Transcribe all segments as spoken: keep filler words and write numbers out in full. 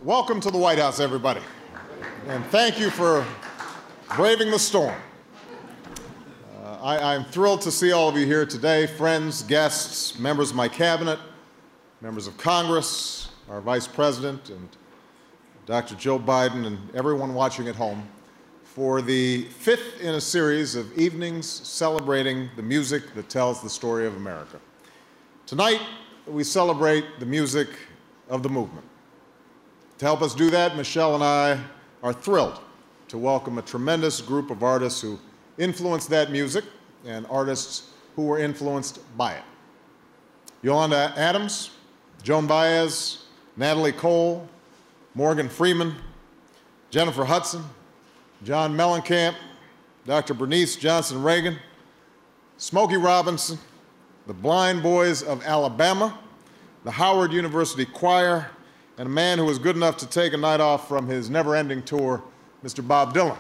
Welcome to the White House, everybody. And thank you for braving the storm. Uh, I, I'm thrilled to see all of you here today, friends, guests, members of my cabinet, members of Congress, our Vice President, and Doctor Joe Biden, and everyone watching at home for the fifth in a series of evenings celebrating the music that tells the story of America. Tonight, we celebrate the music of the movement. To help us do that, Michelle and I are thrilled to welcome a tremendous group of artists who influenced that music and artists who were influenced by it. Yolanda Adams, Joan Baez, Natalie Cole, Morgan Freeman, Jennifer Hudson, John Mellencamp, Doctor Bernice Johnson Reagan, Smokey Robinson, the Blind Boys of Alabama, the Howard University Choir, and a man who was good enough to take a night off from his never-ending tour, Mister Bob Dylan.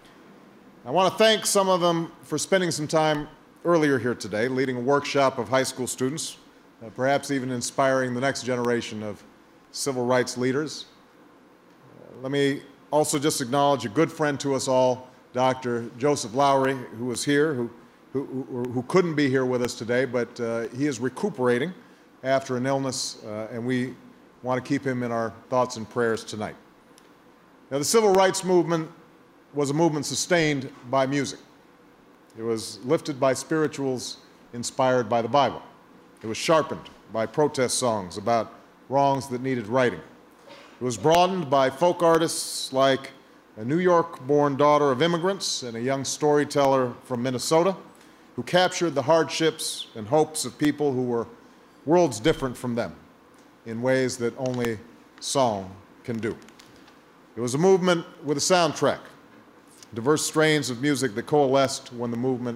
I want to thank some of them for spending some time earlier here today, leading a workshop of high school students, uh, perhaps even inspiring the next generation of civil rights leaders. Uh, let me also just acknowledge a good friend to us all, Doctor Joseph Lowery, who is here, who, who, who, who couldn't be here with us today, but uh, he is recuperating after an illness, uh, and we want to keep him in our thoughts and prayers tonight. Now, the civil rights movement was a movement sustained by music. It was lifted by spirituals inspired by the Bible. It was sharpened by protest songs about wrongs that needed righting. It was broadened by folk artists like a New York-born daughter of immigrants and a young storyteller from Minnesota who captured the hardships and hopes of people who were worlds different from them in ways that only song can do. It was a movement with a soundtrack, diverse strains of music that coalesced when the movement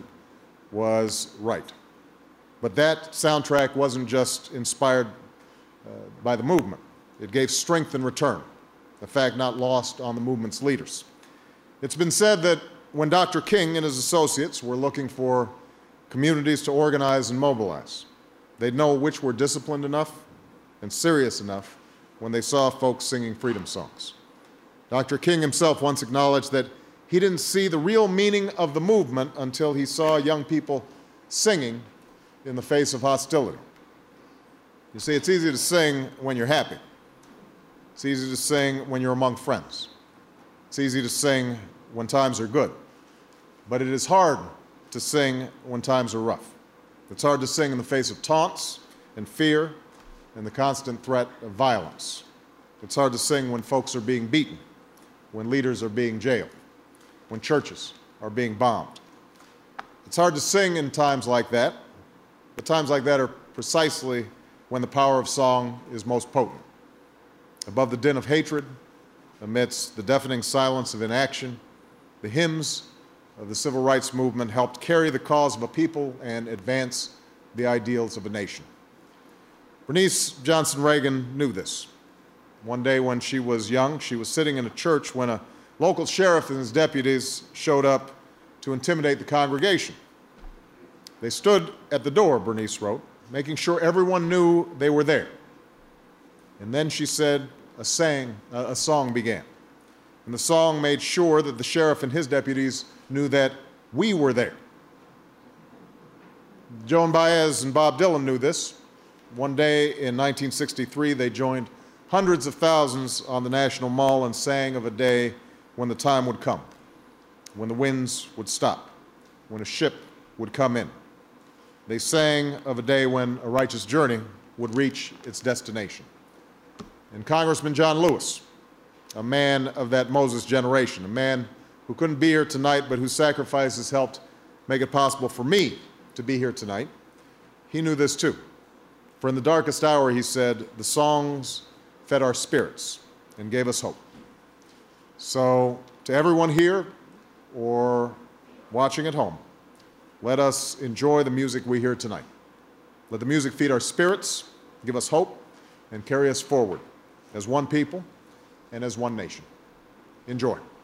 was right. But that soundtrack wasn't just inspired uh, by the movement. It gave strength in return, a fact not lost on the movement's leaders. It's been said that when Doctor King and his associates were looking for communities to organize and mobilize, they'd know which were disciplined enough and serious enough when they saw folks singing freedom songs. Doctor King himself once acknowledged that he didn't see the real meaning of the movement until he saw young people singing in the face of hostility. You see, it's easy to sing when you're happy. It's easy to sing when you're among friends. It's easy to sing when times are good. But it is hard to sing when times are rough. It's hard to sing in the face of taunts and fear and the constant threat of violence. It's hard to sing when folks are being beaten, when leaders are being jailed, when churches are being bombed. It's hard to sing in times like that, but times like that are precisely when the power of song is most potent. Above the din of hatred, amidst the deafening silence of inaction, the hymns of the civil rights movement helped carry the cause of a people and advance the ideals of a nation. Bernice Johnson Reagan knew this. One day when she was young, she was sitting in a church when a local sheriff and his deputies showed up to intimidate the congregation. They stood at the door, Bernice wrote, making sure everyone knew they were there. And then she said, a, sang, a song began. And the song made sure that the sheriff and his deputies knew that we were there. Joan Baez and Bob Dylan knew this. One day in nineteen sixty-three, they joined hundreds of thousands on the National Mall and sang of a day when the time would come, when the winds would stop, when a ship would come in. They sang of a day when a righteous journey would reach its destination. And Congressman John Lewis, a man of that Moses generation, a man who couldn't be here tonight but whose sacrifices helped make it possible for me to be here tonight, he knew this too. For in the darkest hour, he said, the songs fed our spirits and gave us hope. So to everyone here or watching at home, let us enjoy the music we hear tonight. Let the music feed our spirits, give us hope, and carry us forward as one people and as one nation. Enjoy.